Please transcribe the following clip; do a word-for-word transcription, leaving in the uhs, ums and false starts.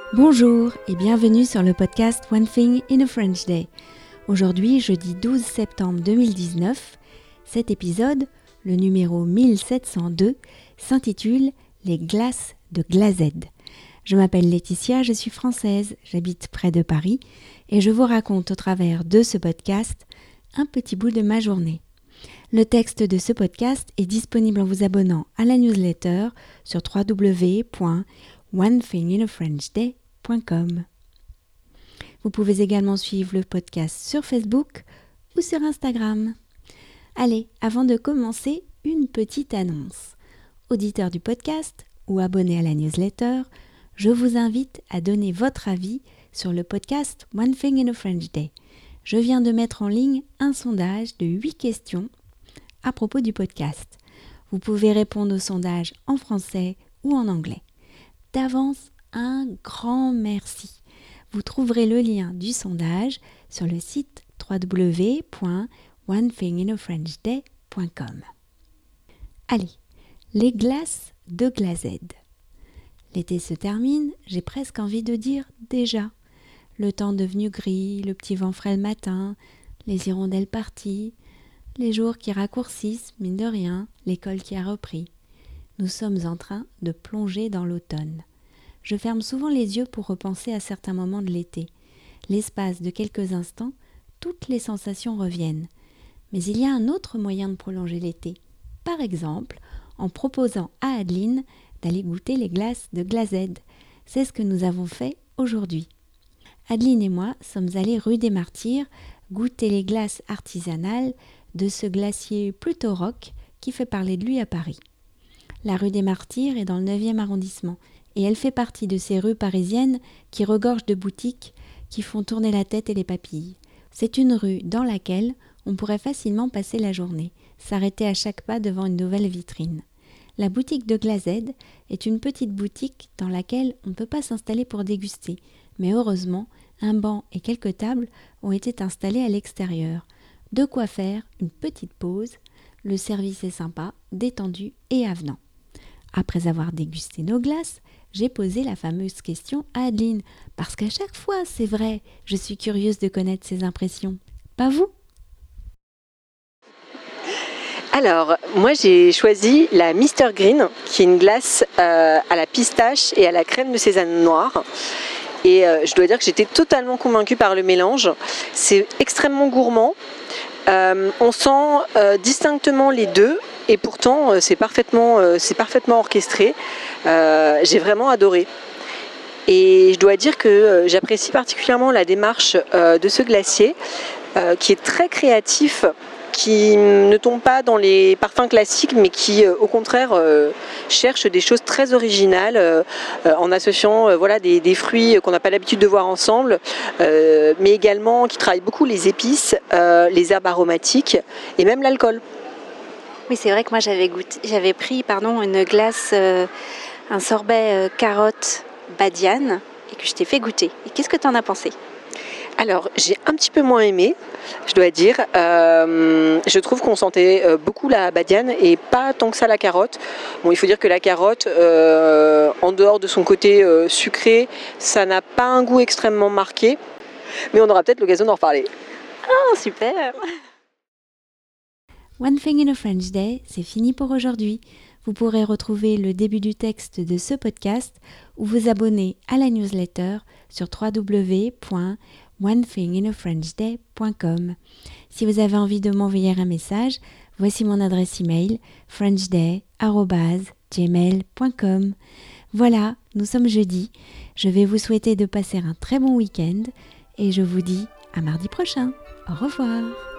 Bonjour et bienvenue sur le podcast One Thing in a French Day. Aujourd'hui, jeudi douze septembre deux mille dix-neuf, cet épisode, le numéro mille sept cent deux, s'intitule « Les glaces de Glazed ». Je m'appelle Laetitia, je suis française, j'habite près de Paris et je vous raconte au travers de ce podcast un petit bout de ma journée. Le texte de ce podcast est disponible en vous abonnant à la newsletter sur w w w point one thing in a french day point com. Vous pouvez également suivre le podcast sur Facebook ou sur Instagram. Allez, avant de commencer, une petite annonce. Auditeurs du podcast ou abonnés à la newsletter, je vous invite à donner votre avis sur le podcast One Thing in a French Day. Je viens de mettre en ligne un sondage de huit questions à propos du podcast. Vous pouvez répondre au sondage en français ou en anglais. D'avance, un grand merci. Vous trouverez le lien du sondage sur le site w w w point one thing in a french day point com. Allez, les glaces de Glazed. L'été se termine, j'ai presque envie de dire déjà. Le temps devenu gris, le petit vent frais le matin, les hirondelles parties, les jours qui raccourcissent, mine de rien, l'école qui a repris. Nous sommes en train de plonger dans l'automne. Je ferme souvent les yeux pour repenser à certains moments de l'été. L'espace de quelques instants, toutes les sensations reviennent. Mais il y a un autre moyen de prolonger l'été. Par exemple, en proposant à Adeline d'aller goûter les glaces de Glazed. C'est ce que nous avons fait aujourd'hui. Adeline et moi sommes allés rue des Martyrs goûter les glaces artisanales de ce glacier plutôt rock qui fait parler de lui à Paris. La rue des Martyrs est dans le neuvième arrondissement et elle fait partie de ces rues parisiennes qui regorgent de boutiques qui font tourner la tête et les papilles. C'est une rue dans laquelle on pourrait facilement passer la journée, s'arrêter à chaque pas devant une nouvelle vitrine. La boutique de Glazed est une petite boutique dans laquelle on ne peut pas s'installer pour déguster, mais heureusement, un banc et quelques tables ont été installés à l'extérieur. De quoi faire une petite pause. Le service est sympa, détendu et avenant. Après avoir dégusté nos glaces, j'ai posé la fameuse question à Adeline, parce qu'à chaque fois, c'est vrai, je suis curieuse de connaître ses impressions. Pas vous ? Alors, moi j'ai choisi la Mister Green, qui est une glace euh, à la pistache et à la crème de sésame noire. Et euh, je dois dire que j'étais totalement convaincue par le mélange. C'est extrêmement gourmand. Euh, on sent euh, distinctement les deux et pourtant euh, c'est parfaitement, euh, c'est parfaitement orchestré. Euh, j'ai vraiment adoré. Et je dois dire que euh, j'apprécie particulièrement la démarche euh, de ce glacier euh, qui est très créatif, qui ne tombe pas dans les parfums classiques mais qui euh, au contraire euh, cherche des choses très originales euh, euh, en associant euh, voilà, des, des fruits qu'on n'a pas l'habitude de voir ensemble euh, mais également qui travaille beaucoup les épices, euh, les herbes aromatiques et même l'alcool. Oui, c'est vrai que moi j'avais goûté, j'avais pris pardon, une glace, euh, un sorbet euh, carotte badiane et que je t'ai fait goûter. Et qu'est-ce que tu en as pensé ? Alors, j'ai un petit peu moins aimé, je dois dire. Euh, je trouve qu'on sentait beaucoup la badiane et pas tant que ça la carotte. Bon, il faut dire que la carotte, euh, en dehors de son côté euh, sucré, ça n'a pas un goût extrêmement marqué. Mais on aura peut-être l'occasion d'en reparler. Oh, super! One Thing in a French Day, c'est fini pour aujourd'hui. Vous pourrez retrouver le début du texte de ce podcast ou vous abonner à la newsletter sur w w w point one thing in a french day point com. Si vous avez envie de m'envoyer un message, voici mon adresse email frenchday arobase gmail point com. Voilà, nous sommes jeudi. Je vais vous souhaiter de passer un très bon week-end et je vous dis à mardi prochain. Au revoir.